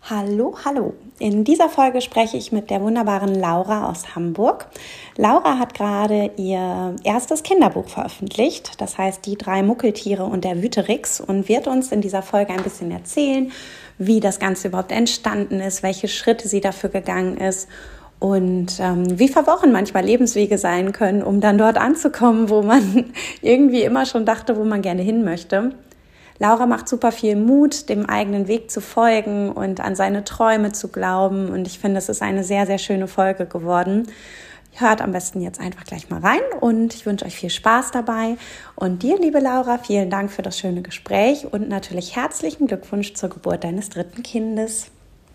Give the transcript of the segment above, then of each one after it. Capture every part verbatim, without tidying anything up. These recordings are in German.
Hallo, hallo. In dieser Folge spreche ich mit der wunderbaren Laura aus Hamburg. Laura hat gerade ihr erstes Kinderbuch veröffentlicht, das heißt Die drei Muckeltiere und der Wüterix, und wird uns in dieser Folge ein bisschen erzählen, wie das Ganze überhaupt entstanden ist, welche Schritte sie dafür gegangen ist und ähm, wie verworren manchmal Lebenswege sein können, um dann dort anzukommen, wo man irgendwie immer schon dachte, wo man gerne hin möchte. Laura macht super viel Mut, dem eigenen Weg zu folgen und an seine Träume zu glauben. Und ich finde, es ist eine sehr, sehr schöne Folge geworden. Hört am besten jetzt einfach gleich mal rein und ich wünsche euch viel Spaß dabei. Und dir, liebe Laura, vielen Dank für das schöne Gespräch und natürlich herzlichen Glückwunsch zur Geburt deines dritten Kindes.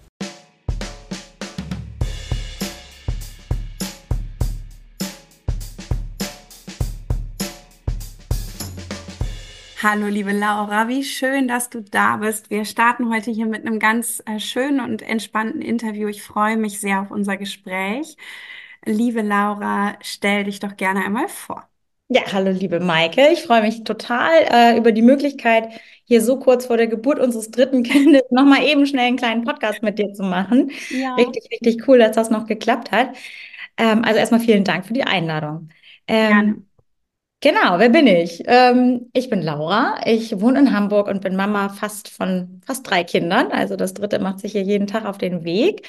Hallo, liebe Laura, wie schön, dass du da bist. Wir starten heute hier mit einem ganz äh, schönen und entspannten Interview. Ich freue mich sehr auf unser Gespräch. Liebe Laura, stell dich doch gerne einmal vor. Ja, hallo liebe Maike. Ich freue mich total äh, über die Möglichkeit, hier so kurz vor der Geburt unseres dritten Kindes nochmal eben schnell einen kleinen Podcast mit dir zu machen. Ja, Richtig, richtig cool, dass das noch geklappt hat. Ähm, also erstmal vielen Dank für die Einladung. gerne. Ähm, genau, wer bin ich? Ähm, ich bin Laura. Ich wohne in Hamburg und bin Mama fast von fast drei Kindern. Also das dritte macht sich hier jeden Tag auf den Weg.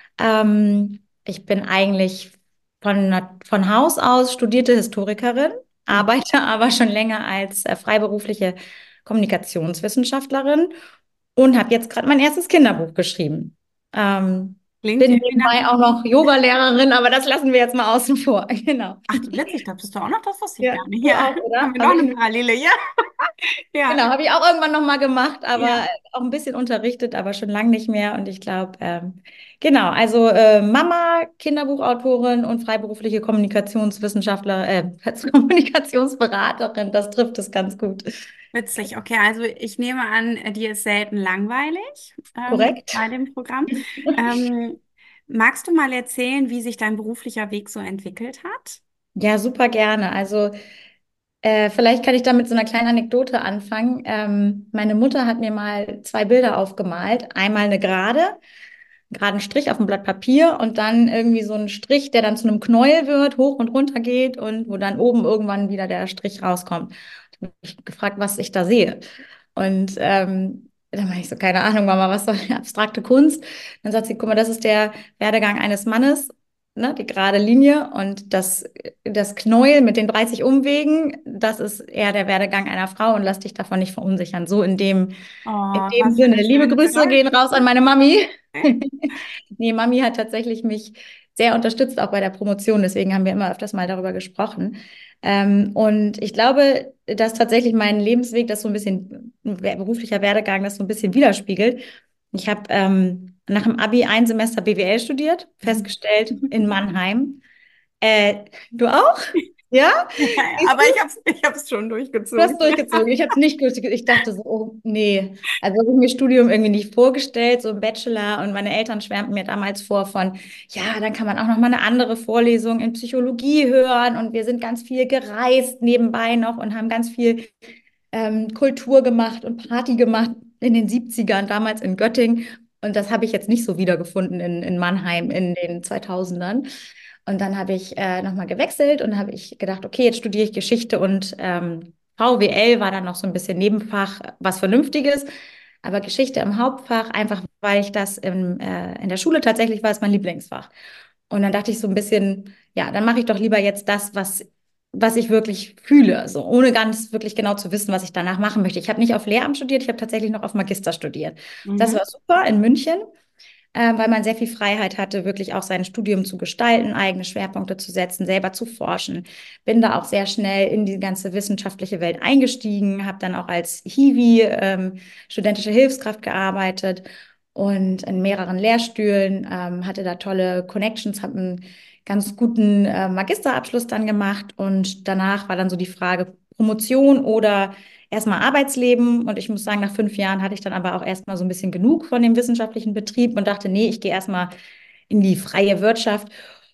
Ähm, ich bin eigentlich von, nat- von Haus aus studierte Historikerin, arbeite aber schon länger als äh, freiberufliche Kommunikationswissenschaftlerin und habe jetzt gerade mein erstes Kinderbuch geschrieben. Ähm, Klingt bin irgendwie nach nebenbei auch einem... noch Yogalehrerin, aber das lassen wir jetzt mal außen vor. Genau. Ach, witzig, da bist du auch noch, das wusste ich Ja, gar nicht. du Ja, auch, haben oder? wir noch Also eine ich, Parallele. Ja, ja, genau, habe ich auch irgendwann noch mal gemacht, aber ja. auch ein bisschen unterrichtet, aber schon lange nicht mehr. Und ich glaube, ähm, genau, also äh, Mama, Kinderbuchautorin und freiberufliche Kommunikationswissenschaftler, äh, Kommunikationsberaterin, das trifft es ganz gut. Witzig. Okay, also ich nehme an, äh, dir ist selten langweilig ähm, Korrekt? bei dem Programm. Ähm, magst du mal erzählen, wie sich dein beruflicher Weg so entwickelt hat? Ja, super gerne. Also äh, vielleicht kann ich da mit so einer kleinen Anekdote anfangen. Ähm, meine Mutter hat mir mal zwei Bilder aufgemalt. Einmal eine gerade, einen geraden Strich auf dem Blatt Papier und dann irgendwie so einen Strich, der dann zu einem Knäuel wird, hoch und runter geht und wo dann oben irgendwann wieder der Strich rauskommt. Ich habe mich gefragt, was ich da sehe. Und ähm, dann meine ich so, keine Ahnung, Mama, was soll die abstrakte Kunst? Dann sagt sie, guck mal, das ist der Werdegang eines Mannes, ne, die gerade Linie und das, das Knäuel mit den dreißig Umwegen, das ist eher der Werdegang einer Frau und lass dich davon nicht verunsichern. So in dem, in Oh, dem was für Sinne. eine Liebe schöne Grüße gehen Bedeutung. raus an meine Mami. Okay. Nee, Mami hat tatsächlich mich sehr unterstützt, auch bei der Promotion. Deswegen haben wir immer öfters mal darüber gesprochen. Ähm, und ich glaube, dass tatsächlich mein Lebensweg, das so ein bisschen beruflicher Werdegang, das so ein bisschen widerspiegelt. Ich habe ähm, nach dem Abi ein Semester B W L studiert, festgestellt in Mannheim. Äh, du auch? Ja? Ja, ja, Siehst aber du? ich habe es ich hab's schon Du durchgezogen. hast durchgezogen. Ich habe es nicht durchgezogen. Ich dachte so, oh, nee. Also habe ich mir Studium irgendwie nicht vorgestellt, so ein Bachelor. Und meine Eltern schwärmten mir damals vor von, ja, dann kann man auch noch mal eine andere Vorlesung in Psychologie hören. Und wir sind ganz viel gereist nebenbei noch und haben ganz viel ähm, Kultur gemacht und Party gemacht in den Siebzigern, damals in Göttingen. Und das habe ich jetzt nicht so wiedergefunden in, in Mannheim in den zweitausendern. Und dann habe ich äh, nochmal gewechselt und habe ich gedacht, okay, jetzt studiere ich Geschichte und ähm, V W L war dann noch so ein bisschen Nebenfach, was Vernünftiges. Aber Geschichte im Hauptfach, einfach weil ich das im, äh, in der Schule tatsächlich war, ist mein Lieblingsfach. Und dann dachte ich so ein bisschen, ja, dann mache ich doch lieber jetzt das, was, was ich wirklich fühle, so ohne ganz wirklich genau zu wissen, was ich danach machen möchte. Ich habe nicht auf Lehramt studiert, ich habe tatsächlich noch auf Magister studiert. Das Mhm. war super in München, äh, weil man sehr viel Freiheit hatte, wirklich auch sein Studium zu gestalten, eigene Schwerpunkte zu setzen, selber zu forschen. Bin da auch sehr schnell in die ganze wissenschaftliche Welt eingestiegen, habe dann auch als Hiwi, ähm, studentische Hilfskraft gearbeitet und in mehreren Lehrstühlen, ähm, hatte da tolle Connections, habe einen ganz guten äh, Magisterabschluss dann gemacht und danach war dann so die Frage Promotion oder erstmal Arbeitsleben. Und ich muss sagen, nach fünf Jahren hatte ich dann aber auch erstmal so ein bisschen genug von dem wissenschaftlichen Betrieb und dachte, nee, ich gehe erstmal in die freie Wirtschaft.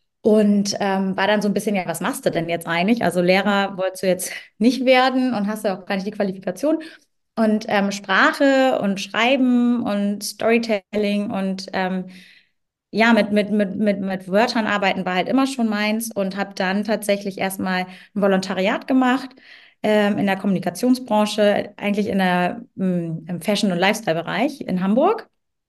Und ähm, war dann so ein bisschen, ja, was machst du denn jetzt eigentlich? Also Lehrer wolltest du jetzt nicht werden und hast ja auch gar nicht die Qualifikation. Und ähm, Sprache und Schreiben und Storytelling und ähm, ja, mit, mit, mit, mit, mit Wörtern arbeiten war halt immer schon meins und habe dann tatsächlich erstmal ein Volontariat gemacht ähm, in der Kommunikationsbranche, eigentlich in der, mh, im Fashion- und Lifestyle-Bereich in Hamburg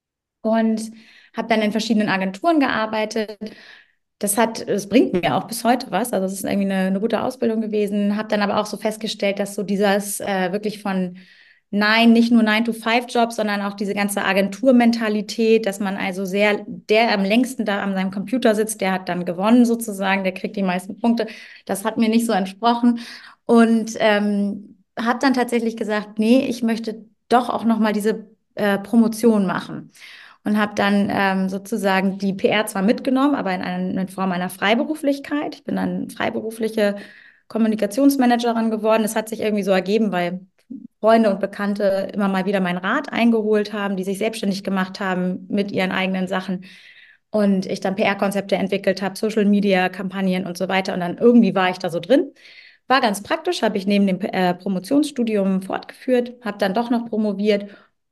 und habe dann in verschiedenen Agenturen gearbeitet. Das hat, es bringt mir auch bis heute was. Also es ist irgendwie eine, eine gute Ausbildung gewesen. Habe dann aber auch so festgestellt, dass so dieses äh, wirklich von Nein, nicht nur nine to five jobs sondern auch diese ganze Agenturmentalität, dass man also sehr, der am längsten da an seinem Computer sitzt, der hat dann gewonnen sozusagen, der kriegt die meisten Punkte. Das hat mir nicht so entsprochen. Und ähm, habe dann tatsächlich gesagt, nee, ich möchte doch auch noch mal diese äh, Promotion machen und habe dann ähm, sozusagen die P R zwar mitgenommen, aber in, einer, in Form einer Freiberuflichkeit. Ich bin dann freiberufliche Kommunikationsmanagerin geworden. Das hat sich irgendwie so ergeben, weil Freunde und Bekannte immer mal wieder meinen Rat eingeholt haben, die sich selbstständig gemacht haben mit ihren eigenen Sachen. Und ich dann P R-Konzepte entwickelt habe, Social-Media-Kampagnen und so weiter. Und dann irgendwie war ich da so drin. War ganz praktisch, habe ich neben dem äh, Promotionsstudium fortgeführt, habe dann doch noch promoviert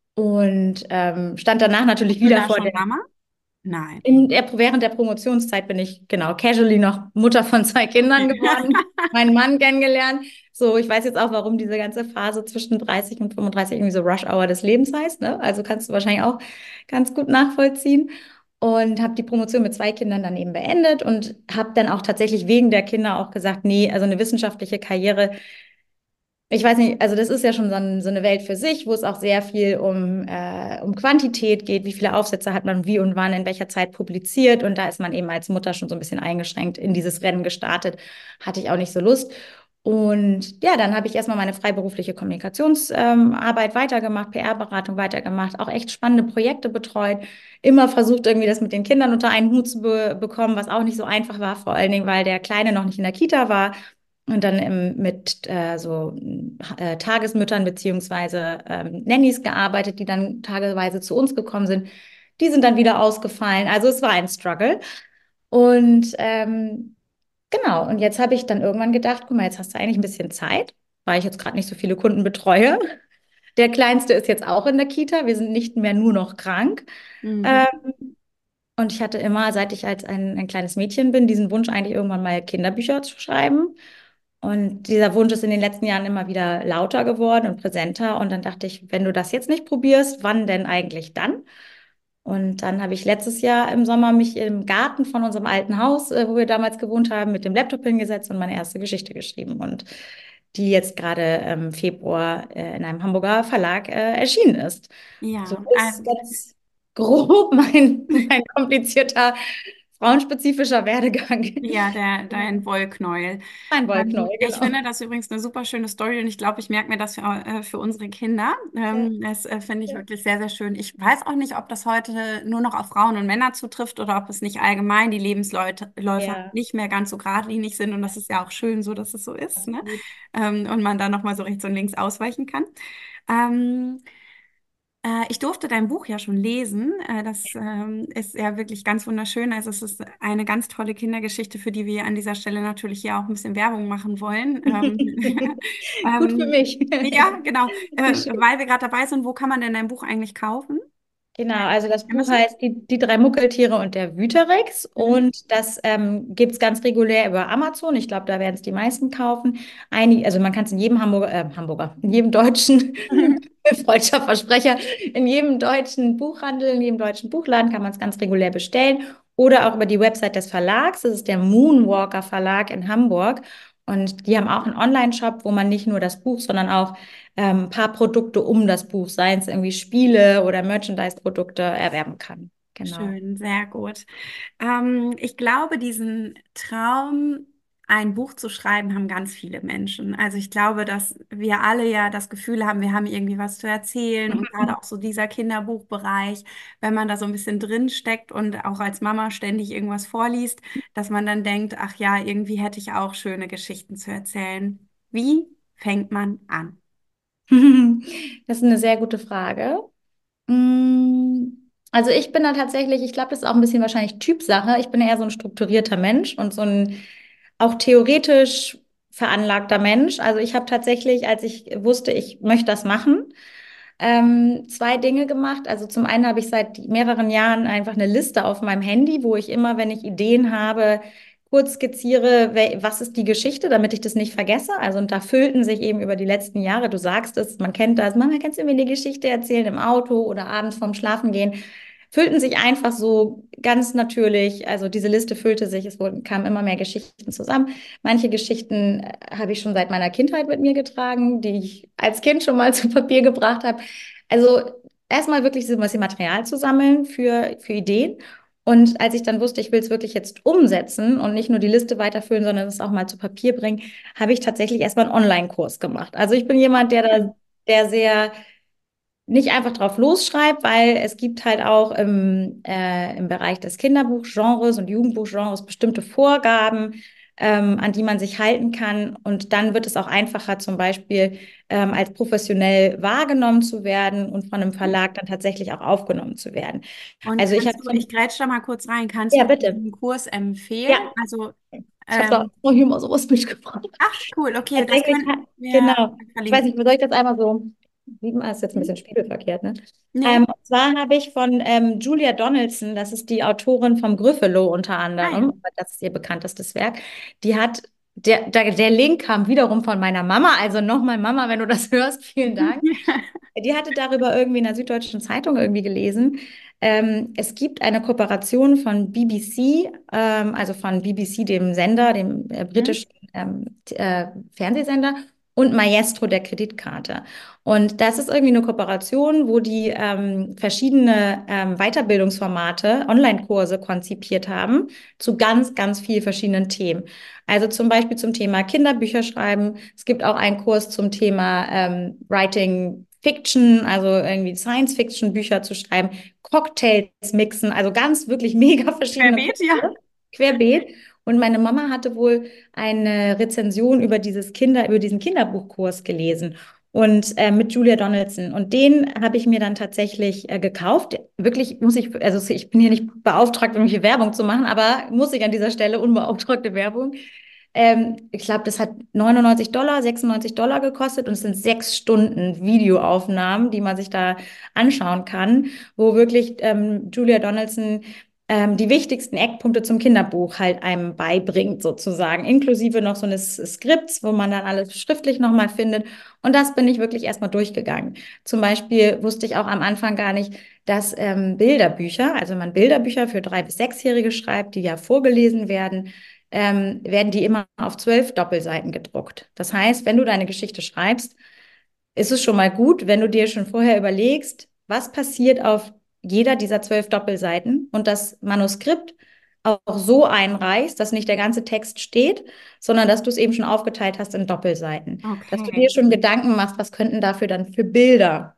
und ähm, stand danach natürlich Bist du wieder da vor schon der. Mama? Nein. In der, während der Promotionszeit bin ich genau casually noch Mutter von zwei Kindern Okay. geworden, meinen Mann kennengelernt. So, ich weiß jetzt auch, warum diese ganze Phase zwischen dreißig und fünfunddreißig irgendwie so Rush Hour des Lebens heißt, ne? Also kannst du wahrscheinlich auch ganz gut nachvollziehen. Und habe die Promotion mit zwei Kindern dann eben beendet und habe dann auch tatsächlich wegen der Kinder auch gesagt, nee, also eine wissenschaftliche Karriere, ich weiß nicht, also das ist ja schon so, ein, so eine Welt für sich, wo es auch sehr viel um, äh, um Quantität geht, wie viele Aufsätze hat man wie und wann in welcher Zeit publiziert. Und da ist man eben als Mutter schon so ein bisschen eingeschränkt in dieses Rennen gestartet. Hatte ich auch nicht so Lust. Und ja, dann habe ich erstmal meine freiberufliche Kommunikationsarbeit ähm, weitergemacht, P R-Beratung weitergemacht, auch echt spannende Projekte betreut. Immer versucht, irgendwie das mit den Kindern unter einen Hut zu be bekommen, was auch nicht so einfach war, vor allen Dingen, weil der Kleine noch nicht in der Kita war. Und dann ähm, mit äh, so äh, Tagesmüttern beziehungsweise ähm, Nannies gearbeitet, die dann tageweise zu uns gekommen sind. Die sind dann wieder ausgefallen. Also es war ein Struggle. Und ähm, genau, und jetzt habe ich dann irgendwann gedacht, guck mal, jetzt hast du eigentlich ein bisschen Zeit, weil ich jetzt gerade nicht so viele Kunden betreue. Der Kleinste ist jetzt auch in der Kita. Wir sind nicht mehr nur noch krank. Mhm. Ähm, und ich hatte immer, seit ich als ein, ein kleines Mädchen bin, diesen Wunsch eigentlich irgendwann mal Kinderbücher zu schreiben. Und dieser Wunsch ist in den letzten Jahren immer wieder lauter geworden und präsenter. Und dann dachte ich, wenn du das jetzt nicht probierst, wann denn eigentlich dann? Und dann habe ich letztes Jahr im Sommer mich im Garten von unserem alten Haus, äh, wo wir damals gewohnt haben, mit dem Laptop hingesetzt und meine erste Geschichte geschrieben. Und die jetzt gerade im Februar äh, in einem Hamburger Verlag äh, erschienen ist. So Ja, ist also, ganz grob mein, mein komplizierter, frauenspezifischer Werdegang. ja, der, dein Wollknäuel. Mein Ähm, Wollknäuel, ich genau. finde das übrigens eine super schöne Story und ich glaube, ich merke mir das für, äh, für unsere Kinder. Ja. Ähm, das äh, finde ich Ja. wirklich sehr, sehr schön. Ich weiß auch nicht, ob das heute nur noch auf Frauen und Männer zutrifft oder ob es nicht allgemein die Lebensläufe Läufe Ja, nicht mehr ganz so geradlinig sind und das ist ja auch schön so, dass es so ist, ne? absolut. Ähm, und man da nochmal so rechts und links ausweichen kann. Ähm, Äh, ich durfte dein Buch ja schon lesen. Äh, das ähm, ist ja wirklich ganz wunderschön. Also es ist eine ganz tolle Kindergeschichte, für die wir an dieser Stelle natürlich hier auch ein bisschen Werbung machen wollen. Ähm, Gut für ähm, mich. ja, genau. Äh, Schön. weil wir gerade dabei sind, wo kann man denn dein Buch eigentlich kaufen? Genau, also das Buch Amazon? heißt Die, die drei Muckeltiere und der Wüterix Mhm. und das ähm, gibt es ganz regulär über Amazon. Ich glaube, da werden es die meisten kaufen. Einige, also man kann es in jedem Hamburger, äh, Hamburger, in jedem deutschen, falscher Versprecher, in jedem deutschen Buchhandel, in jedem deutschen Buchladen kann man es ganz regulär bestellen oder auch über die Website des Verlags. Das ist der Moonwalker Verlag in Hamburg und die haben auch einen Online-Shop, wo man nicht nur das Buch, sondern auch ähm, ein paar Produkte um das Buch, seien es irgendwie Spiele oder Merchandise-Produkte, erwerben kann. Genau. Schön, sehr gut. Ähm, ich glaube, diesen Traum, ein Buch zu schreiben, haben ganz viele Menschen. Also ich glaube, dass wir alle ja das Gefühl haben, wir haben irgendwie was zu erzählen und gerade auch so dieser Kinderbuchbereich, wenn man da so ein bisschen drin steckt und auch als Mama ständig irgendwas vorliest, dass man dann denkt, ach ja, irgendwie hätte ich auch schöne Geschichten zu erzählen. Wie fängt man an? Das ist eine sehr gute Frage. Mm, Also ich bin da tatsächlich, ich glaube, das ist auch ein bisschen wahrscheinlich Typsache. Ich bin eher so ein strukturierter Mensch und so ein auch theoretisch veranlagter Mensch. Also ich habe tatsächlich, als ich wusste, ich möchte das machen, ähm, zwei Dinge gemacht. Also zum einen habe ich seit mehreren Jahren einfach eine Liste auf meinem Handy, wo ich immer, wenn ich Ideen habe, kurz skizziere, wel- was ist die Geschichte, damit ich das nicht vergesse. Also und da füllten sich eben über die letzten Jahre, du sagst es, man kennt das, Mama, kannst du mir eine Geschichte erzählen im Auto oder abends vorm Schlafengehen? Füllten sich einfach so ganz natürlich, also diese Liste füllte sich, es wurden, kamen immer mehr Geschichten zusammen. Manche Geschichten äh, habe ich schon seit meiner Kindheit mit mir getragen, die ich als Kind schon mal zu Papier gebracht habe. Also erstmal wirklich so ein bisschen Material zu sammeln für, für Ideen. Und als ich dann wusste, ich will es wirklich jetzt umsetzen und nicht nur die Liste weiterfüllen, sondern es auch mal zu Papier bringen, habe ich tatsächlich erstmal einen Online-Kurs gemacht. Also ich bin jemand, der da, der sehr nicht einfach drauf losschreibt, weil es gibt halt auch im, äh, im Bereich des Kinderbuchgenres und Jugendbuchgenres bestimmte Vorgaben, ähm, an die man sich halten kann. Und dann wird es auch einfacher, zum Beispiel ähm, als professionell wahrgenommen zu werden und von einem Verlag dann tatsächlich auch aufgenommen zu werden. Und Also ich habe kannst du, ich grätsch da mal kurz rein, kannst ja, du bitte. diesen Kurs empfehlen? Ja, Also, ich habe da ähm, auch immer sowas mitgebracht. ach, cool, okay, das Tatsächlich, könnten ha- wir genau. Ich weiß verlinken. nicht, soll ich das einmal so, sieht man, ist jetzt ein Hm? bisschen spiegelverkehrt, ne? Nee? Ähm, und zwar habe ich von ähm, Julia Donaldson, das ist die Autorin vom Gryffalo unter Ah ja. anderem, aber das ist ihr bekanntestes Werk, die hat, der, der, der Link kam wiederum von meiner Mama, also nochmal Mama, wenn du das hörst, vielen Dank. Die hatte darüber irgendwie in der Süddeutschen Zeitung irgendwie gelesen. Ähm, es gibt eine Kooperation von B B C, ähm, also von B B C, dem Sender, dem äh, Hm? britischen ähm, t- äh, Fernsehsender, und Maestro, der Kreditkarte. Und das ist irgendwie eine Kooperation, wo die ähm, verschiedene ähm, Weiterbildungsformate, Online-Kurse konzipiert haben zu ganz, ganz vielen verschiedenen Themen. Also zum Beispiel zum Thema Kinderbücher schreiben. Es gibt auch einen Kurs zum Thema ähm, Writing Fiction, also irgendwie Science-Fiction-Bücher zu schreiben, Cocktails mixen, also ganz wirklich mega verschiedene Querbeet, ja. Kurse, querbeet. Und meine Mama hatte wohl eine Rezension über dieses Kinder, über diesen Kinderbuchkurs gelesen und äh, mit Julia Donaldson. Und den habe ich mir dann tatsächlich äh, gekauft. Wirklich muss ich, also ich bin hier nicht beauftragt, irgendwelche Werbung zu machen, aber muss ich an dieser Stelle unbeauftragte Werbung. Ähm, ich glaube, das hat neunundneunzig Dollar, sechsundneunzig Dollar gekostet und es sind sechs Stunden Videoaufnahmen, die man sich da anschauen kann, wo wirklich ähm, Julia Donaldson ähm, die wichtigsten Eckpunkte zum Kinderbuch halt einem beibringt, sozusagen, inklusive noch so eines Skripts, wo man dann alles schriftlich nochmal findet. Und das bin ich wirklich erstmal durchgegangen. Zum Beispiel wusste ich auch am Anfang gar nicht, dass ähm, Bilderbücher, also man Bilderbücher für drei- bis sechsjährige schreibt, die ja vorgelesen werden, ähm, werden die immer auf zwölf Doppelseiten gedruckt. Das heißt, wenn du deine Geschichte schreibst, ist es schon mal gut, wenn du dir schon vorher überlegst, was passiert auf jeder dieser zwölf Doppelseiten und das Manuskript auch so einreichst, dass nicht der ganze Text steht, sondern dass du es eben schon aufgeteilt hast in Doppelseiten. Dass du dir Okay. schon Gedanken machst, was könnten dafür dann für Bilder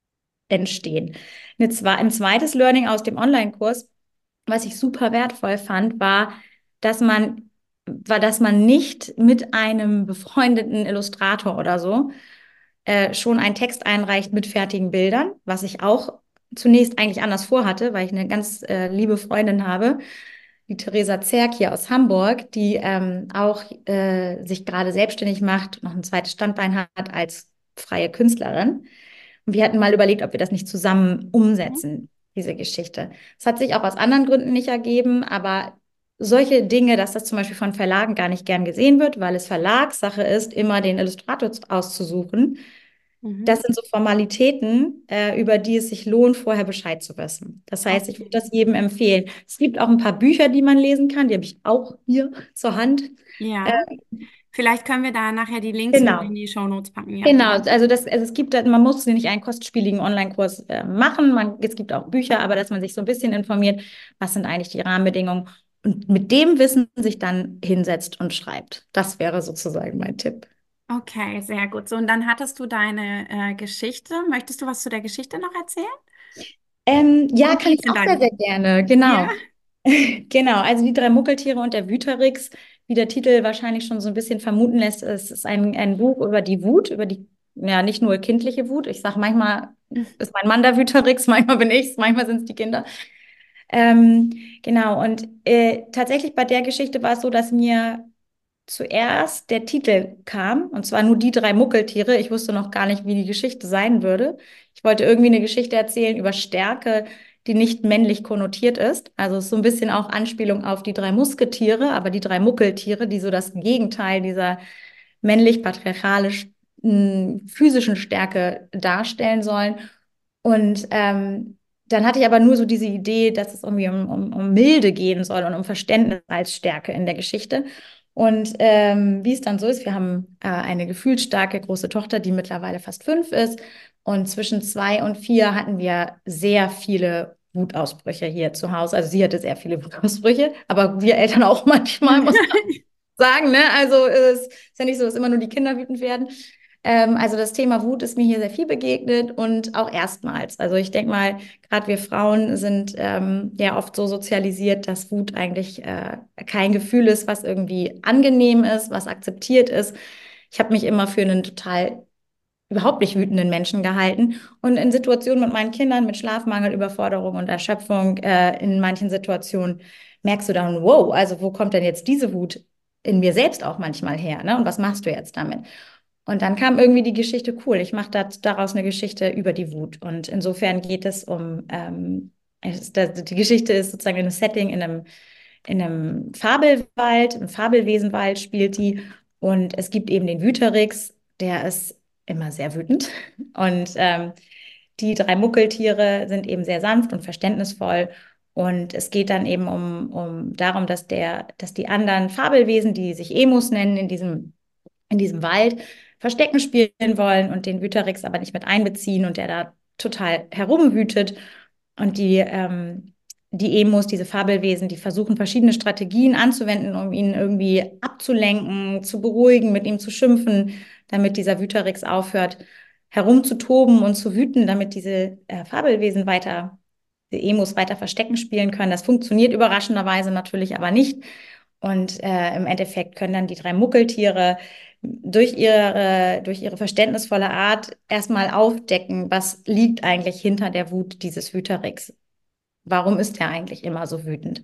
entstehen. Eine, ein zweites Learning aus dem Online-Kurs, was ich super wertvoll fand, war, dass man, war, dass man nicht mit einem befreundeten Illustrator oder so äh, schon einen Text einreicht mit fertigen Bildern, was ich auch zunächst eigentlich anders vorhatte, weil ich eine ganz äh, liebe Freundin habe, die Theresa Zerk hier aus Hamburg, die ähm, auch äh, sich gerade selbstständig macht, noch ein zweites Standbein hat als freie Künstlerin. Und wir hatten mal überlegt, ob wir das nicht zusammen Mhm. umsetzen, diese Geschichte. Es hat sich auch aus anderen Gründen nicht ergeben, aber solche Dinge, dass das zum Beispiel von Verlagen gar nicht gern gesehen wird, weil es Verlagssache ist, immer den Illustrator auszusuchen. Das Mhm. sind so Formalitäten, äh, über die es sich lohnt, vorher Bescheid zu wissen. Das heißt, ich würde Okay. das jedem empfehlen. Es gibt auch ein paar Bücher, die man lesen kann, die habe ich auch hier zur Hand. Äh, Ja. Vielleicht können wir da nachher die Links mit in genau. die Shownotes packen, ja. Genau, also das, also es gibt, man muss nicht einen kostspieligen Online-Kurs äh, machen. Man, es gibt auch Bücher, aber dass man sich so ein bisschen informiert, was sind eigentlich die Rahmenbedingungen und mit dem Wissen sich dann hinsetzt und schreibt. Das wäre sozusagen mein Tipp. Okay, sehr gut. So, und dann hattest du deine äh, Geschichte. Möchtest du was zu der Geschichte noch erzählen? Ähm, ja, Worum kann ich geht's in auch sehr, deinem sehr Buch? gerne. Ja. Genau. Genau, also die drei Muckeltiere und der Wüterix, wie der Titel wahrscheinlich schon so ein bisschen vermuten lässt, es ist ein, ein Buch über die Wut, über die, ja, nicht nur kindliche Wut. Ich sage manchmal ist mein Mann der Wüterix, manchmal bin ich's, manchmal sind es die Kinder. Ähm, genau, und äh, tatsächlich bei der Geschichte war es so, dass mir zuerst der Titel kam, und zwar nur die drei Muckeltiere. Ich wusste noch gar nicht, wie die Geschichte sein würde. Ich wollte irgendwie eine Geschichte erzählen über Stärke, die nicht männlich konnotiert ist. Also es ist so ein bisschen auch Anspielung auf die drei Musketiere, aber die drei Muckeltiere, die so das Gegenteil dieser männlich-patriarchalisch mh, physischen Stärke darstellen sollen. Und ähm, dann hatte ich aber nur so diese Idee, dass es irgendwie um, um, um Milde gehen soll und um Verständnis als Stärke in der Geschichte. Und ähm, wie es dann so ist, wir haben äh, eine gefühlsstarke große Tochter, die mittlerweile fast fünf ist. Und zwischen zwei und vier hatten wir sehr viele Wutausbrüche hier zu Hause. Also sie hatte sehr viele Wutausbrüche, aber wir Eltern auch manchmal, muss man sagen. Ne? Also es ist ja nicht so, dass immer nur die Kinder wütend werden. Ähm, also das Thema Wut ist mir hier sehr viel begegnet und auch erstmals. Also ich denke mal, gerade wir Frauen sind ähm, ja oft so sozialisiert, dass Wut eigentlich äh, kein Gefühl ist, was irgendwie angenehm ist, was akzeptiert ist. Ich habe mich immer für einen total überhaupt nicht wütenden Menschen gehalten. Und in Situationen mit meinen Kindern, mit Schlafmangel, Überforderung und Erschöpfung, äh, in manchen Situationen merkst du dann, wow, also wo kommt denn jetzt diese Wut in mir selbst auch manchmal her, ne? Und was machst du jetzt damit? Und dann kam irgendwie die Geschichte, cool, ich mache daraus eine Geschichte über die Wut. Und insofern geht es um, ähm, es, das, die Geschichte ist sozusagen in einem Setting, in einem, in einem Fabelwald, im Fabelwesenwald spielt die. Und es gibt eben den Wüterix, der ist immer sehr wütend. Und ähm, die drei Muckeltiere sind eben sehr sanft und verständnisvoll. Und es geht dann eben um, um darum, dass der, dass die anderen Fabelwesen, die sich Emus nennen, in diesem, in diesem Wald Verstecken spielen wollen und den Wüterix aber nicht mit einbeziehen und der da total herumwütet. Und die, ähm, die Emus, diese Fabelwesen, die versuchen verschiedene Strategien anzuwenden, um ihn irgendwie abzulenken, zu beruhigen, mit ihm zu schimpfen, damit dieser Wüterix aufhört, herumzutoben und zu wüten, damit diese äh, Fabelwesen weiter, die Emus weiter Verstecken spielen können. Das funktioniert überraschenderweise natürlich aber nicht. Und äh, im Endeffekt können dann die drei Muckeltiere durch ihre, durch ihre verständnisvolle Art erstmal aufdecken, was liegt eigentlich hinter der Wut dieses Wüterix. Warum ist er eigentlich immer so wütend?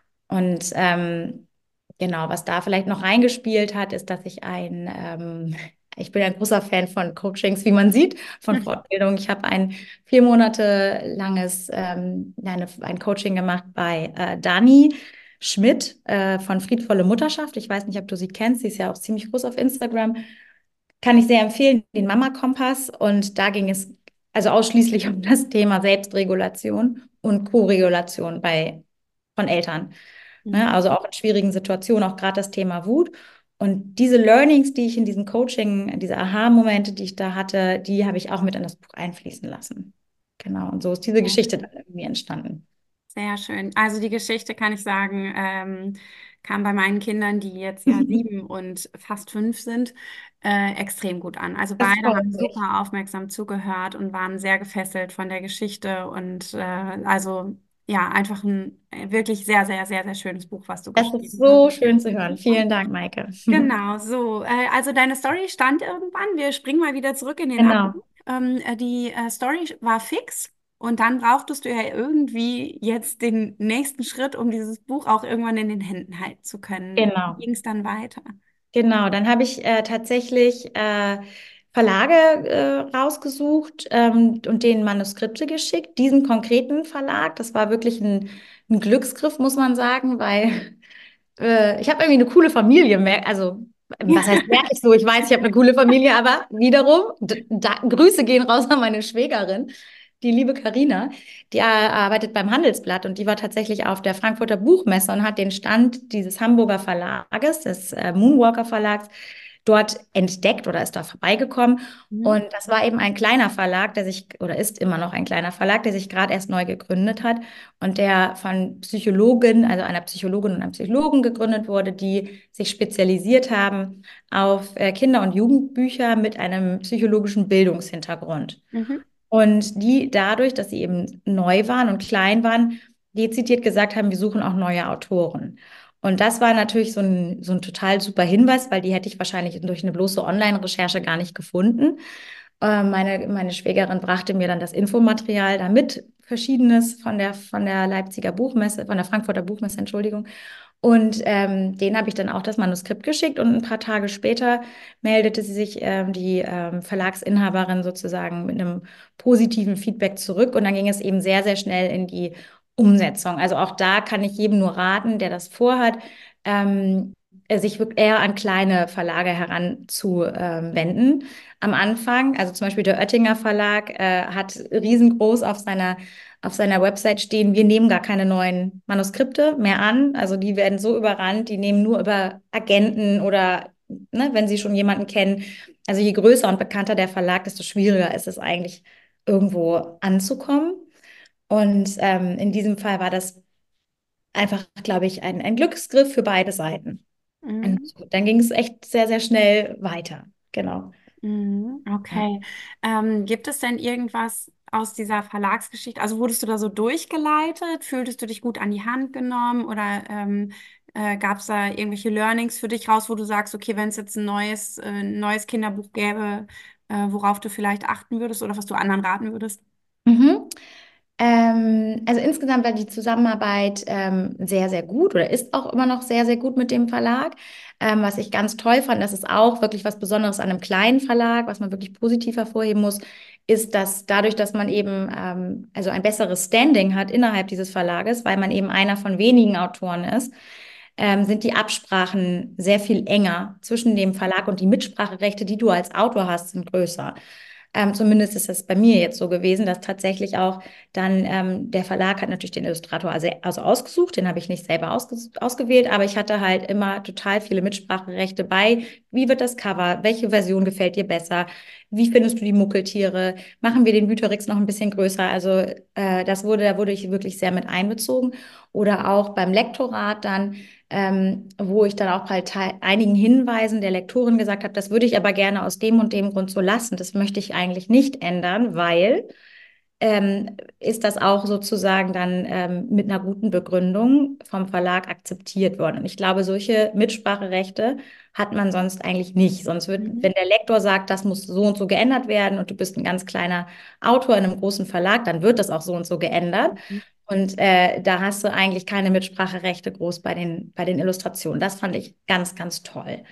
Und ähm, genau, was da vielleicht noch reingespielt hat, ist, dass ich ein, ähm, ich bin ein großer Fan von Coachings, wie man sieht, von Fortbildung. Ich habe ein vier Monate langes ähm, eine, ein Coaching gemacht bei äh, Dani Schmidt äh, von Friedvolle Mutterschaft. Ich weiß nicht, ob du sie kennst, sie ist ja auch ziemlich groß auf Instagram. Kann ich sehr empfehlen, den Mama-Kompass. Und da ging es also ausschließlich um das Thema Selbstregulation und Koregulation bei, von Eltern. Ne? Also auch in schwierigen Situationen, auch gerade das Thema Wut. Und diese Learnings, die ich in diesem Coaching, diese Aha-Momente, die ich da hatte, die habe ich auch mit in das Buch einfließen lassen. Genau, und so ist diese Geschichte dann irgendwie entstanden. Sehr schön. Also die Geschichte kann ich sagen, ähm, kam bei meinen Kindern, die jetzt ja sieben und fast fünf sind, äh, extrem gut an. Also Das beide freut haben mich. super aufmerksam zugehört und waren sehr gefesselt von der Geschichte und äh, also ja, einfach ein äh, wirklich sehr, sehr, sehr, sehr schönes Buch, was du Das ist geschrieben hast. so schön zu hören. Vielen Dank, Maike. Genau, so. Äh, also deine Story stand irgendwann. Wir springen mal wieder zurück in den Abend. Genau, Ähm, äh, die äh, Story war fix und dann brauchtest du ja irgendwie jetzt den nächsten Schritt, um dieses Buch auch irgendwann in den Händen halten zu können. Wie genau. ging es dann weiter? Genau, dann habe ich äh, tatsächlich äh, Verlage äh, rausgesucht ähm, und denen Manuskripte geschickt. Diesen konkreten Verlag, das war wirklich ein, ein Glücksgriff, muss man sagen, weil äh, ich habe irgendwie eine coole Familie. mer- Also, was heißt, merke ich so? Ich weiß, ich habe eine coole Familie, aber wiederum, d- da, Grüße gehen raus an meine Schwägerin, die liebe Karina. Die äh, arbeitet beim Handelsblatt und die war tatsächlich auf der Frankfurter Buchmesse und hat den Stand dieses Hamburger Verlages, des äh, Moonwalker Verlags, dort entdeckt oder ist da vorbeigekommen. Mhm. Und das war eben ein kleiner Verlag, der sich, oder ist immer noch ein kleiner Verlag, der sich gerade erst neu gegründet hat und der von Psychologen, also einer Psychologin und einem Psychologen gegründet wurde, die sich spezialisiert haben auf äh, Kinder- und Jugendbücher mit einem psychologischen Bildungshintergrund. Mhm. Und die dadurch, dass sie eben neu waren und klein waren, dezidiert gesagt haben, wir suchen auch neue Autoren. Und das war natürlich so ein, so ein total super Hinweis, weil die hätte ich wahrscheinlich durch eine bloße Online-Recherche gar nicht gefunden. Äh, meine, meine Schwägerin brachte mir dann das Infomaterial damit, verschiedenes von der, von der Leipziger Buchmesse, von der Frankfurter Buchmesse, Entschuldigung. Und ähm, denen habe ich dann auch das Manuskript geschickt und ein paar Tage später meldete sie sich, ähm, die ähm, Verlagsinhaberin sozusagen mit einem positiven Feedback zurück und dann ging es eben sehr, sehr schnell in die Umsetzung. Also auch da kann ich jedem nur raten, der das vorhat, ähm, sich wirklich eher an kleine Verlage heranzuwenden am Anfang. Also zum Beispiel der Oettinger Verlag äh, hat riesengroß auf seiner auf seiner Website stehen, wir nehmen gar keine neuen Manuskripte mehr an. Also die werden so überrannt, die nehmen nur über Agenten oder ne, wenn sie schon jemanden kennen. Also je größer und bekannter der Verlag, desto schwieriger ist es eigentlich, irgendwo anzukommen. Und ähm, in diesem Fall war das einfach, glaube ich, ein, ein Glücksgriff für beide Seiten. Und Mhm. dann ging es echt sehr, sehr schnell weiter. Genau. Mhm. Ja. Okay. Ähm, gibt es denn irgendwas aus dieser Verlagsgeschichte? Also wurdest du da so durchgeleitet? Fühltest du dich gut an die Hand genommen? Oder ähm, äh, gab es da irgendwelche Learnings für dich raus, wo du sagst, okay, wenn es jetzt ein neues, äh, neues Kinderbuch gäbe, äh, worauf du vielleicht achten würdest oder was du anderen raten würdest? Mhm. Ähm, also insgesamt war die Zusammenarbeit ähm, sehr, sehr gut oder ist auch immer noch sehr, sehr gut mit dem Verlag. Ähm, was ich ganz toll fand, das ist auch wirklich was Besonderes an einem kleinen Verlag, was man wirklich positiv hervorheben muss, ist, dass dadurch, dass man eben ähm, also ein besseres Standing hat innerhalb dieses Verlages, weil man eben einer von wenigen Autoren ist, ähm, sind die Absprachen sehr viel enger zwischen dem Verlag und die Mitspracherechte, die du als Autor hast, sind größer. Ähm, zumindest ist das bei mir jetzt so gewesen, dass tatsächlich auch dann ähm, der Verlag hat natürlich den Illustrator also, also ausgesucht, den habe ich nicht selber ausges ausgewählt, aber ich hatte halt immer total viele Mitspracherechte bei. Wie wird das Cover? Welche Version gefällt dir besser? Wie findest du die Muckeltiere? Machen wir den Vytorix noch ein bisschen größer? Also äh, das wurde, da wurde ich wirklich sehr mit einbezogen. Oder auch beim Lektorat dann ähm, wo ich dann auch bei einigen Hinweisen der Lektorin gesagt habe, das würde ich aber gerne aus dem und dem Grund so lassen. Das möchte ich eigentlich nicht ändern, weil ähm, ist das auch sozusagen dann ähm, mit einer guten Begründung vom Verlag akzeptiert worden. Und ich glaube, solche Mitspracherechte hat man sonst eigentlich nicht. Sonst wird, Mhm. wenn der Lektor sagt, das muss so und so geändert werden und du bist ein ganz kleiner Autor in einem großen Verlag, dann wird das auch so und so geändert. Und äh, da hast du eigentlich keine Mitspracherechte groß bei den, bei den Illustrationen. Das fand ich ganz, ganz toll.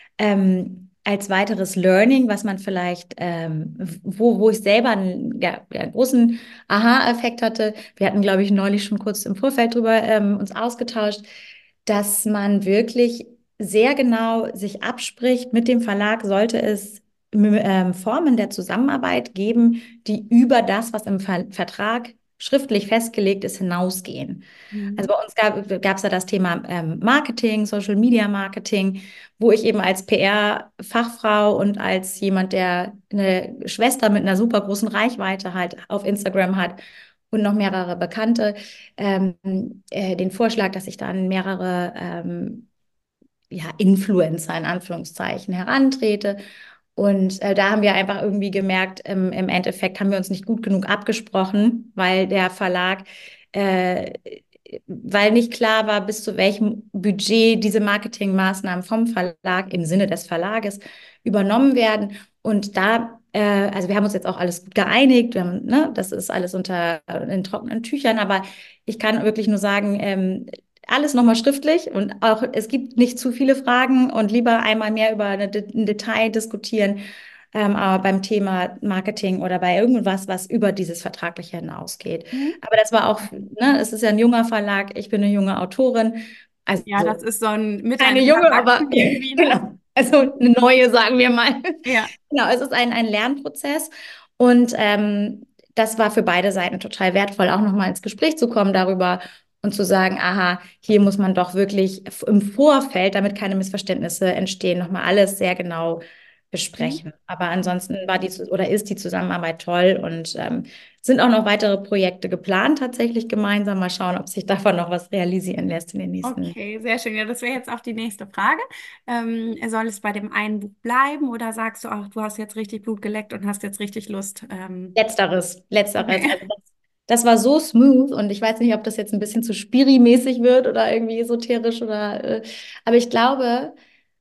Ähm, als weiteres Learning, was man vielleicht, ähm, wo, wo ich selber einen, ja, ja, großen Aha-Effekt hatte, wir hatten, glaube ich, neulich schon kurz im Vorfeld drüber ähm, uns ausgetauscht, dass man wirklich sehr genau sich abspricht mit dem Verlag, sollte es ähm, Formen der Zusammenarbeit geben, die über das, was im Ver Vertrag schriftlich festgelegt ist, hinausgehen. Also Mhm. bei uns gab gab es ja das Thema ähm, Marketing, Social Media Marketing, wo ich eben als P R-Fachfrau und als jemand, der eine Schwester mit einer super großen Reichweite halt auf Instagram hat und noch mehrere Bekannte, ähm, äh, den Vorschlag, dass ich dann mehrere ähm, ja, Influencer in Anführungszeichen herantrete. Und äh, da haben wir einfach irgendwie gemerkt, im, im Endeffekt haben wir uns nicht gut genug abgesprochen, weil der Verlag, äh, weil nicht klar war, bis zu welchem Budget diese Marketingmaßnahmen vom Verlag im Sinne des Verlages übernommen werden. Und da, äh, also wir haben uns jetzt auch alles gut geeinigt, wir haben, ne, das ist alles unter in trockenen Tüchern, aber ich kann wirklich nur sagen, ähm, alles nochmal schriftlich und auch es gibt nicht zu viele Fragen und lieber einmal mehr über eine, ein Detail diskutieren, ähm, aber beim Thema Marketing oder bei irgendwas, was über dieses Vertragliche hinausgeht. Mhm. Aber das war auch, ne, es ist ja ein junger Verlag, ich bin eine junge Autorin, Ja, das also ist so ein keine Miteinander junge, aber wachsen irgendwie, ne? genau, also eine neue, sagen wir mal. Ja. Genau, es ist ein, ein Lernprozess und ähm, das war für beide Seiten total wertvoll, auch nochmal ins Gespräch zu kommen darüber und zu sagen, aha, hier muss man doch wirklich im Vorfeld, damit keine Missverständnisse entstehen, nochmal alles sehr genau Mhm. besprechen. Aber ansonsten war die oder ist die Zusammenarbeit toll und ähm, sind auch noch weitere Projekte geplant, tatsächlich gemeinsam. Mal schauen, ob sich davon noch was realisieren lässt in den nächsten. Okay, sehr schön. Ja, das wäre jetzt auch die nächste Frage. Ähm, soll es bei dem einen Buch bleiben oder sagst du auch, du hast jetzt richtig Blut geleckt und hast jetzt richtig Lust? Ähm, Letzteres, letzteres. okay. Also das, das war so smooth und ich weiß nicht, ob das jetzt ein bisschen zu Spiri-mäßig wird oder irgendwie esoterisch oder, äh, aber ich glaube,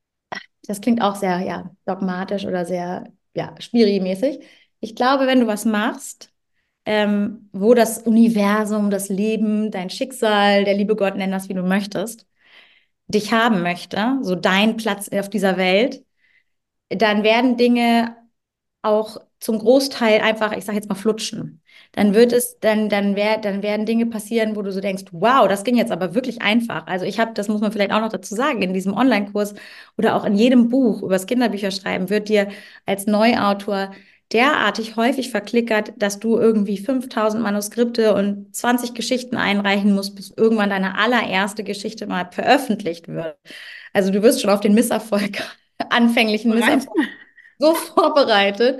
das klingt auch sehr, ja, dogmatisch oder sehr, ja, Spiri-mäßig. Ich glaube, wenn du was machst, ähm, wo das Universum, das Leben, dein Schicksal, der liebe Gott, nenn das, wie du möchtest, dich haben möchte, so dein Platz auf dieser Welt, dann werden Dinge auch zum Großteil einfach, ich sage jetzt mal, flutschen. Dann wird es, dann, dann, wär, dann werden Dinge passieren, wo du so denkst, wow, das ging jetzt aber wirklich einfach. Also ich habe, das muss man vielleicht auch noch dazu sagen, in diesem Online-Kurs oder auch in jedem Buch über das Kinderbücherschreiben wird dir als Neuautor derartig häufig verklickert, dass du irgendwie fünftausend Manuskripte und zwanzig Geschichten einreichen musst, bis irgendwann deine allererste Geschichte mal veröffentlicht wird. Also du wirst schon auf den Misserfolg, anfänglichen Bereit? Misserfolg so vorbereitet,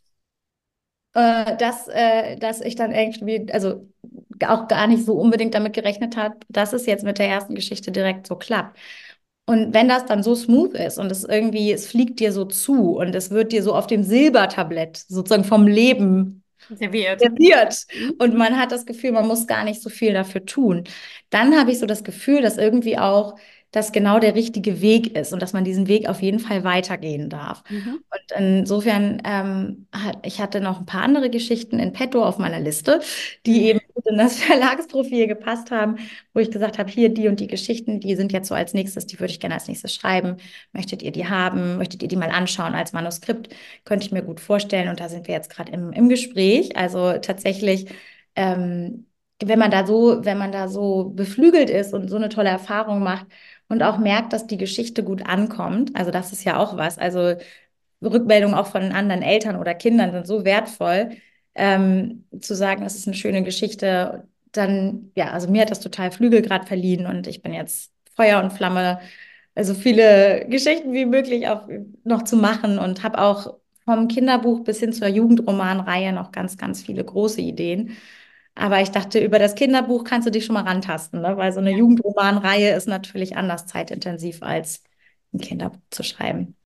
äh, dass, äh, dass ich dann irgendwie, also auch gar nicht so unbedingt damit gerechnet habe, dass es jetzt mit der ersten Geschichte direkt so klappt. Und wenn das dann so smooth ist und es irgendwie, es fliegt dir so zu und es wird dir so auf dem Silbertablett sozusagen vom Leben Serviert. serviert Mhm. und man hat das Gefühl, man muss gar nicht so viel dafür tun, dann habe ich so das Gefühl, dass irgendwie auch das genau der richtige Weg ist und dass man diesen Weg auf jeden Fall weitergehen darf. Mhm. Und insofern, ähm, hat, ich hatte noch ein paar andere Geschichten in petto auf meiner Liste, die eben gut in das Verlagsprofil gepasst haben, wo ich gesagt habe, hier die und die Geschichten, die sind jetzt so als nächstes, die würde ich gerne als nächstes schreiben. Möchtet ihr die haben? Möchtet ihr die mal anschauen als Manuskript? Könnte ich mir gut vorstellen. Und da sind wir jetzt gerade im, im Gespräch. Also tatsächlich, ähm, wenn man da so, wenn man da so beflügelt ist und so eine tolle Erfahrung macht und auch merkt, dass die Geschichte gut ankommt, also das ist ja auch was. Also Rückmeldungen auch von anderen Eltern oder Kindern sind so wertvoll, ähm, zu sagen, das ist eine schöne Geschichte. Dann, ja, also mir hat das total Flügel gerade verliehen und ich bin jetzt Feuer und Flamme, also viele Geschichten wie möglich auch noch zu machen und habe auch vom Kinderbuch bis hin zur Jugendromanreihe noch ganz, ganz viele große Ideen. Aber ich dachte, über das Kinderbuch kannst du dich schon mal rantasten, ne? Weil so eine Jugendromanreihe ist natürlich anders zeitintensiv als ein Kinderbuch zu schreiben.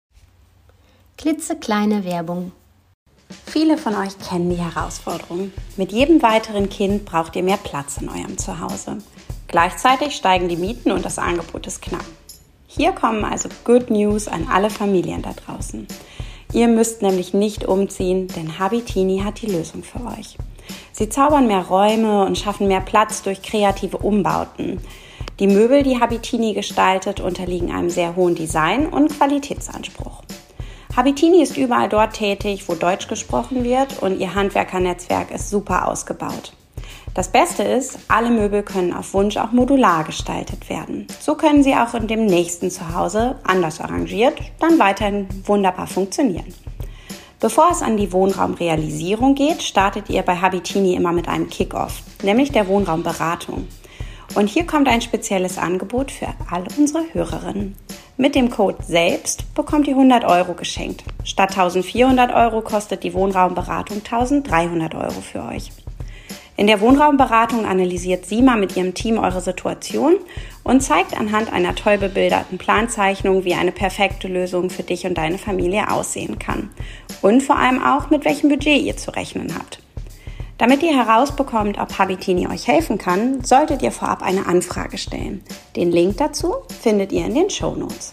Klitzekleine Werbung. Viele von euch kennen die Herausforderung. Mit jedem weiteren Kind braucht ihr mehr Platz in eurem Zuhause. Gleichzeitig steigen die Mieten und das Angebot ist knapp. Hier kommen also Good News an alle Familien da draußen. Ihr müsst nämlich nicht umziehen, denn Habitini hat die Lösung für euch. Sie zaubern mehr Räume und schaffen mehr Platz durch kreative Umbauten. Die Möbel, die Habitini gestaltet, unterliegen einem sehr hohen Design- und Qualitätsanspruch. Habitini ist überall dort tätig, wo Deutsch gesprochen wird, und ihr Handwerkernetzwerk ist super ausgebaut. Das Beste ist, alle Möbel können auf Wunsch auch modular gestaltet werden. So können sie auch in dem nächsten Zuhause, anders arrangiert, dann weiterhin wunderbar funktionieren. Bevor es an die Wohnraumrealisierung geht, startet ihr bei Habitini immer mit einem Kick-Off, nämlich der Wohnraumberatung. Und hier kommt ein spezielles Angebot für alle unsere Hörerinnen. Mit dem Code SELBST bekommt ihr hundert Euro geschenkt. Statt eintausendvierhundert Euro kostet die Wohnraumberatung eintausenddreihundert Euro für euch. In der Wohnraumberatung analysiert Sima mit ihrem Team eure Situation und zeigt anhand einer toll bebilderten Planzeichnung, wie eine perfekte Lösung für dich und deine Familie aussehen kann. Und vor allem auch, mit welchem Budget ihr zu rechnen habt. Damit ihr herausbekommt, ob Habitini euch helfen kann, solltet ihr vorab eine Anfrage stellen. Den Link dazu findet ihr in den Shownotes.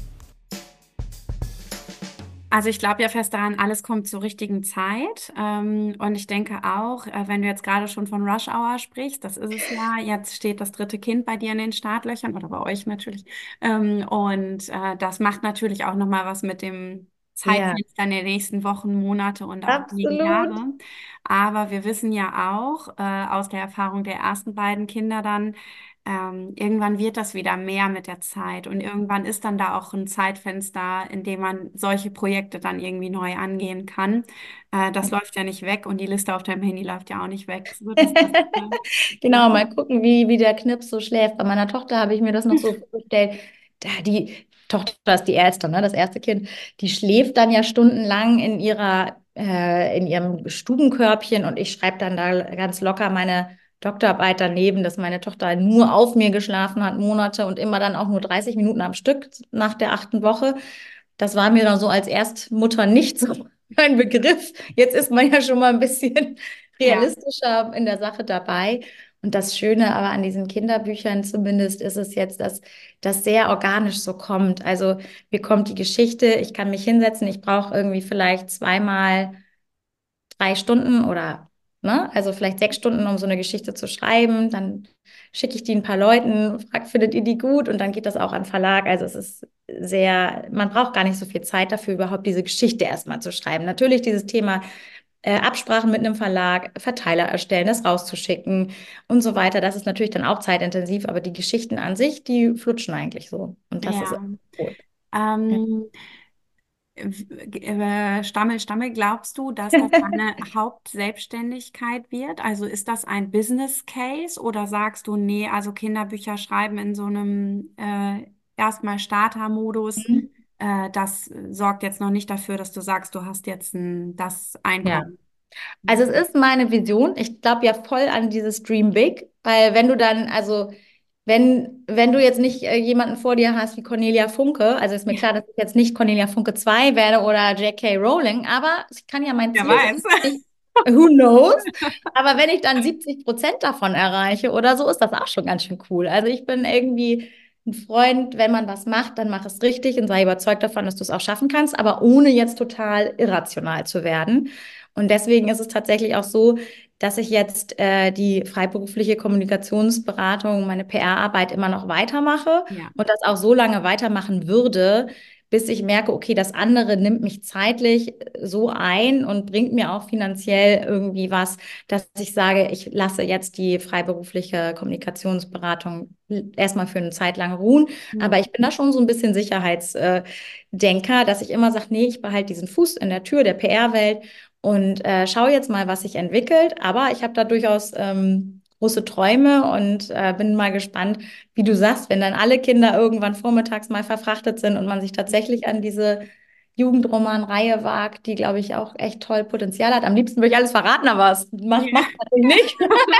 Also ich glaube ja fest daran, alles kommt zur richtigen Zeit. Ähm, und ich denke auch, äh, wenn du jetzt gerade schon von Rush Hour sprichst, das ist es ja, jetzt steht das dritte Kind bei dir in den Startlöchern oder bei euch natürlich. Ähm, und äh, das macht natürlich auch nochmal was mit dem Ja, Zeitfenster in den nächsten Wochen, Monate und auch einige absolut. Jahre. Aber wir wissen ja auch äh, aus der Erfahrung der ersten beiden Kinder dann, ähm, irgendwann wird das wieder mehr mit der Zeit und irgendwann ist dann da auch ein Zeitfenster, in dem man solche Projekte dann irgendwie neu angehen kann. Äh, das läuft ja nicht weg und die Liste auf deinem Handy läuft ja auch nicht weg. So, das, das, äh, Genau, mal gucken, wie, wie der Knips so schläft. Bei meiner Tochter habe ich mir das noch so vorgestellt. Da die Tochter ist die Erste, ne, das erste Kind. Die schläft dann ja stundenlang in ihrer, äh, in ihrem Stubenkörbchen und ich schreibe dann da ganz locker meine Doktorarbeit daneben, dass meine Tochter nur auf mir geschlafen hat, Monate und immer dann auch nur dreißig Minuten am Stück nach der achten Woche. Das war mir dann so als Erstmutter nicht so ein Begriff. Jetzt ist man ja schon mal ein bisschen ja. realistischer in der Sache dabei. Und das Schöne aber an diesen Kinderbüchern zumindest ist es jetzt, dass das sehr organisch so kommt. Also mir kommt die Geschichte, ich kann mich hinsetzen, ich brauche irgendwie vielleicht zweimal drei Stunden oder Ne? Also vielleicht sechs Stunden, um so eine Geschichte zu schreiben. Dann schicke ich die ein paar Leuten, frage, findet ihr die gut? Und dann geht das auch an den Verlag. Also es ist sehr, man braucht gar nicht so viel Zeit dafür, überhaupt diese Geschichte erstmal zu schreiben. Natürlich dieses Thema äh, Absprachen mit einem Verlag, Verteiler erstellen, das rauszuschicken und so weiter. Das ist natürlich dann auch zeitintensiv, aber die Geschichten an sich, die flutschen eigentlich so. Und das ist Ja. cool. Ja. Ähm, äh, Stammel, Stammel, glaubst du, dass das deine Hauptselbstständigkeit wird? Also ist das ein Business Case oder sagst du, nee, also Kinderbücher schreiben in so einem äh, erstmal Starter-Modus, Mhm. äh, das sorgt jetzt noch nicht dafür, dass du sagst, du hast jetzt ein, das Ja. Einkommen. Also es ist meine Vision. Ich glaube ja voll an dieses Dream Big, weil wenn du dann, also wenn, wenn du jetzt nicht äh, jemanden vor dir hast wie Cornelia Funke, also ist mir Ja, klar, dass ich jetzt nicht Cornelia Funke zwei werde oder J K. Rowling, aber es kann ja mein wer Ziel weiß. sein. Ich, who knows? Aber wenn ich dann siebzig Prozent davon erreiche oder so, ist das auch schon ganz schön cool. Also ich bin irgendwie ein Freund, wenn man was macht, dann mach es richtig und sei überzeugt davon, dass du es auch schaffen kannst, aber ohne jetzt total irrational zu werden. Und deswegen ist es tatsächlich auch so, dass ich jetzt äh, die freiberufliche Kommunikationsberatung, meine P R-Arbeit immer noch weitermache Ja, und das auch so lange weitermachen würde, bis ich merke, okay, das andere nimmt mich zeitlich so ein und bringt mir auch finanziell irgendwie was, dass ich sage, ich lasse jetzt die freiberufliche Kommunikationsberatung erstmal für eine Zeit lang ruhen. ja, Aber ich bin da schon so ein bisschen Sicherheitsdenker, dass ich immer sage, nee, ich behalte diesen Fuß in der Tür der P R-Welt und äh, schaue jetzt mal, was sich entwickelt. Aber ich habe da durchaus ähm, große Träume und äh, bin mal gespannt, wie du sagst, wenn dann alle Kinder irgendwann vormittags mal verfrachtet sind und man sich tatsächlich an diese Jugendroman-Reihe wagt, die, glaube ich, auch echt toll Potenzial hat. Am liebsten würde ich alles verraten, aber es macht, ja. macht natürlich nicht.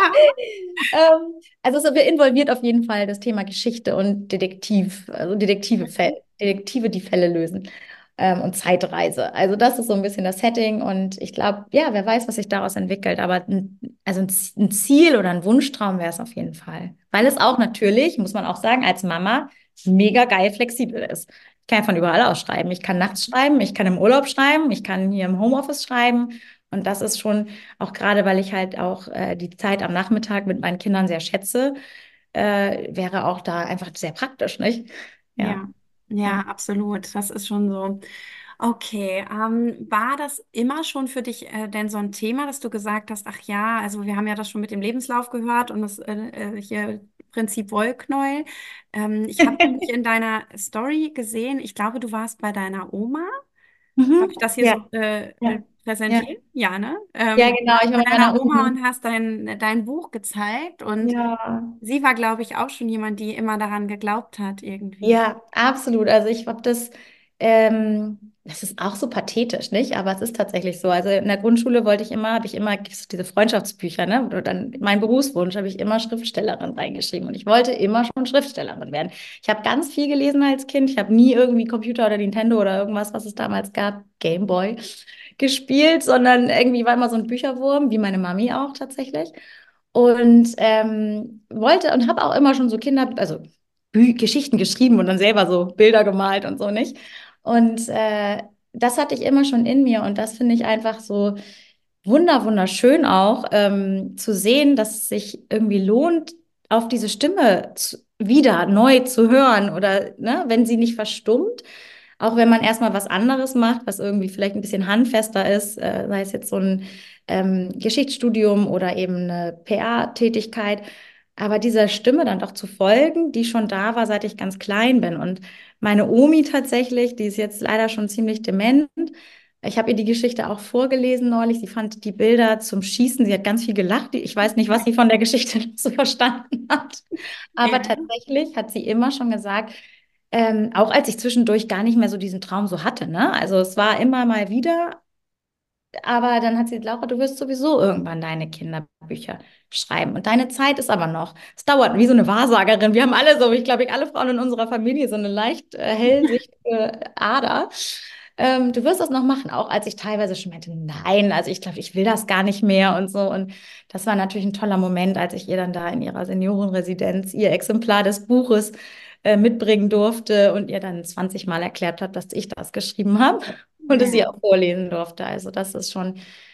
ähm, also es involviert auf jeden Fall das Thema Geschichte und Detektiv, also Detektive, Fälle, Detektive, die Fälle lösen ähm, und Zeitreise. Also das ist so ein bisschen das Setting und ich glaube, ja, wer weiß, was sich daraus entwickelt, aber ein, also ein, ein Ziel oder ein Wunschtraum wäre es auf jeden Fall. Weil es auch natürlich, muss man auch sagen, als Mama mega geil flexibel ist. Ich kann ja von überall aus schreiben. Ich kann nachts schreiben, ich kann im Urlaub schreiben, ich kann hier im Homeoffice schreiben. Und das ist schon, auch gerade weil ich halt auch äh, die Zeit am Nachmittag mit meinen Kindern sehr schätze, äh, wäre auch da einfach sehr praktisch, nicht? Ja. Ja, ja, Ja. absolut. Das ist schon so. Okay, ähm, war das immer schon für dich äh, denn so ein Thema, dass du gesagt hast, ach ja, also wir haben ja das schon mit dem Lebenslauf gehört und das äh, äh, hier Prinzip Wollknäuel. Ähm, ich habe nämlich in deiner Story gesehen, ich glaube, du warst bei deiner Oma. Habe Mhm. ich das hier Ja, so äh, äh, ja, ja. präsentiert? Ja, ne? Ja, Ähm, du genau, warst ich war bei mit deiner meiner Oma Oma. und hast dein, dein Buch gezeigt und Ja. sie war, glaube ich, auch schon jemand, die immer daran geglaubt hat, irgendwie. Ja, absolut. Also ich habe das, ähm, das ist auch so pathetisch, nicht? Aber es ist tatsächlich so. Also in der Grundschule wollte ich immer, habe ich immer gibt's diese Freundschaftsbücher, ne? Oder dann mein Berufswunsch habe ich immer Schriftstellerin reingeschrieben. Und ich wollte immer schon Schriftstellerin werden. Ich habe ganz viel gelesen als Kind. Ich habe nie irgendwie Computer oder Nintendo oder irgendwas, was es damals gab, Game Boy, gespielt, sondern irgendwie war immer so ein Bücherwurm, wie meine Mami auch tatsächlich. Und ähm, wollte und habe auch immer schon so Kinder, also Bü Geschichten geschrieben und dann selber so Bilder gemalt und so nicht. Und äh, das hatte ich immer schon in mir und das finde ich einfach so wunder wunderschön auch ähm, zu sehen, dass es sich irgendwie lohnt, auf diese Stimme zu, wieder neu zu hören oder ne, wenn sie nicht verstummt, auch wenn man erstmal was anderes macht, was irgendwie vielleicht ein bisschen handfester ist, äh, sei es jetzt so ein ähm, Geschichtsstudium oder eben eine P R-Tätigkeit, aber dieser Stimme dann doch zu folgen, die schon da war, seit ich ganz klein bin. Und meine Omi tatsächlich, die ist jetzt leider schon ziemlich dement. Ich habe ihr die Geschichte auch vorgelesen neulich. Sie fand die Bilder zum Schießen, sie hat ganz viel gelacht. Ich weiß nicht, was sie von der Geschichte so verstanden hat. Aber Ja, tatsächlich hat sie immer schon gesagt, ähm, auch als ich zwischendurch gar nicht mehr so diesen Traum so hatte, ne? Also es war immer mal wieder, aber dann hat sie gesagt, Laura, du wirst sowieso irgendwann deine Kinderbücher schreiben. Und deine Zeit ist aber noch. Es dauert wie so eine Wahrsagerin. Wir haben alle so, ich glaube, ich alle Frauen in unserer Familie so eine leicht äh, hellsichtige Ader. Ähm, du wirst das noch machen, auch als ich teilweise schon meinte, nein, also ich glaube, ich will das gar nicht mehr und so. Und das war natürlich ein toller Moment, als ich ihr dann da in ihrer Seniorenresidenz ihr Exemplar des Buches äh, mitbringen durfte und ihr dann zwanzig Mal erklärt habe, dass ich das geschrieben habe und es ja, ihr auch vorlesen durfte. Also das ist schon,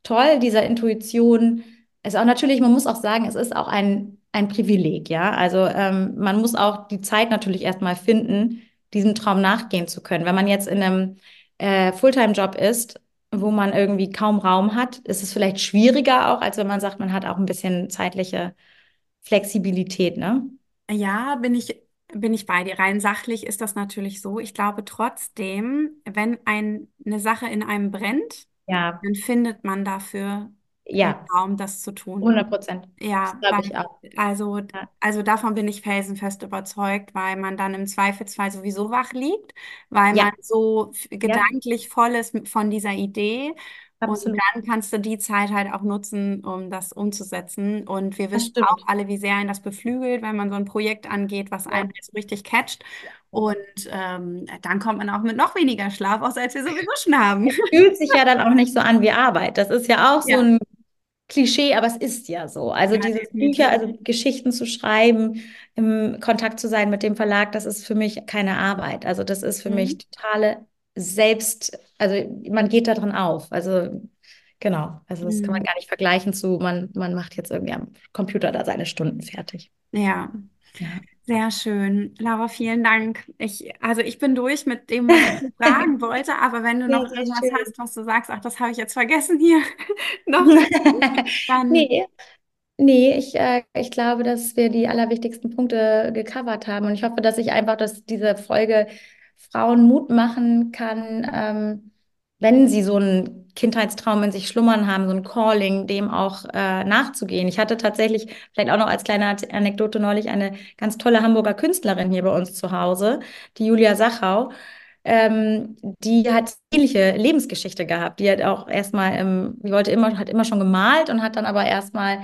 toll, dieser Intuition. Es ist auch natürlich, man muss auch sagen, es ist auch ein, ein Privileg, ja. Also ähm, man muss auch die Zeit natürlich erstmal finden, diesem Traum nachgehen zu können. Wenn man jetzt in einem äh, Fulltime-Job ist, wo man irgendwie kaum Raum hat, ist es vielleicht schwieriger auch, als wenn man sagt, man hat auch ein bisschen zeitliche Flexibilität, ne? Ja, bin ich, bin ich bei dir. Rein sachlich ist das natürlich so. Ich glaube trotzdem, wenn ein, eine Sache in einem brennt, Ja, dann findet man dafür den ja, Raum, das zu tun. hundert Prozent. Das Ja, glaube weil, ich auch. also, Ja, also davon bin ich felsenfest überzeugt, weil man dann im Zweifelsfall sowieso wach liegt, weil man ja, so f- ja, gedanklich voll ist mit- von dieser Idee. Und absolut. dann kannst du die Zeit halt auch nutzen, um das umzusetzen. Und wir Das wissen auch stimmt. alle, wie sehr einen das beflügelt, wenn man so ein Projekt angeht, was einen Ja. halt so richtig catcht. Und ähm, dann kommt man auch mit noch weniger Schlaf aus, als wir sowieso schon haben. Fühlt sich ja dann auch nicht so an wie Arbeit. Das ist ja auch so Ja, ein Klischee, aber es ist ja so. Also ja, dieses Bücher, definitiv. also Geschichten zu schreiben, im Kontakt zu sein mit dem Verlag, das ist für mich keine Arbeit. Also das ist für mich Mhm. totale Selbst, also man geht da drin auf. Also genau, also das kann man Mhm. gar nicht vergleichen zu, man, man macht jetzt irgendwie am Computer da seine Stunden fertig. Ja. Ja. Sehr schön. Laura, vielen Dank. Ich, also ich bin durch mit dem, was ich dir fragen wollte, aber wenn du noch Sehr, sehr irgendwas schön. hast, was du sagst, ach, das habe ich jetzt vergessen hier noch zu tun, dann Nee, nee, ich, äh, ich glaube, dass wir die allerwichtigsten Punkte gecovert haben. Und ich hoffe, dass ich einfach, dass diese Folge Frauen Mut machen kann, ähm, wenn sie so einen Kindheitstraum in sich schlummern haben, so ein Calling, dem auch äh, nachzugehen. Ich hatte tatsächlich, vielleicht auch noch als kleine Anekdote neulich, eine ganz tolle Hamburger Künstlerin hier bei uns zu Hause, die Julia Sachau. Ähm, die hat ähnliche Lebensgeschichte gehabt. Die hat auch erstmal, ähm, die wollte immer, hat immer schon gemalt und hat dann aber erstmal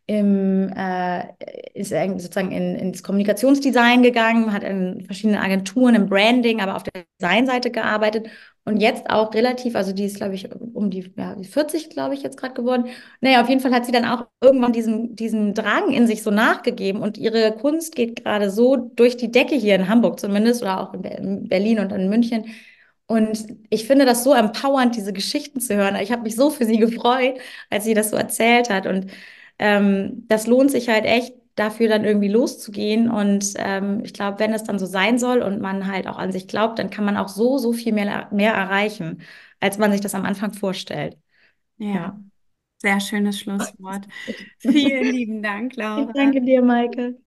im, äh, ist eigentlich sozusagen in, ins Kommunikationsdesign gegangen, hat in verschiedenen Agenturen im Branding, aber auf der Designseite gearbeitet und jetzt auch relativ, also die ist, glaube ich, um die, ja, vierzig, glaube ich, jetzt gerade geworden. Naja, auf jeden Fall hat sie dann auch irgendwann diesen, diesen Drang in sich so nachgegeben und ihre Kunst geht gerade so durch die Decke hier in Hamburg zumindest oder auch in Be- in Berlin und in München. Und ich finde das so empowernd, diese Geschichten zu hören. Ich habe mich so für sie gefreut, als sie das so erzählt hat. Und ähm, das lohnt sich halt echt, dafür dann irgendwie loszugehen. Und ähm, ich glaube, wenn es dann so sein soll und man halt auch an sich glaubt, dann kann man auch so, so viel mehr, mehr erreichen, als man sich das am Anfang vorstellt. ja, Ja. sehr schönes Schlusswort. Vielen lieben Dank, Ich Laura. danke dir, Maike.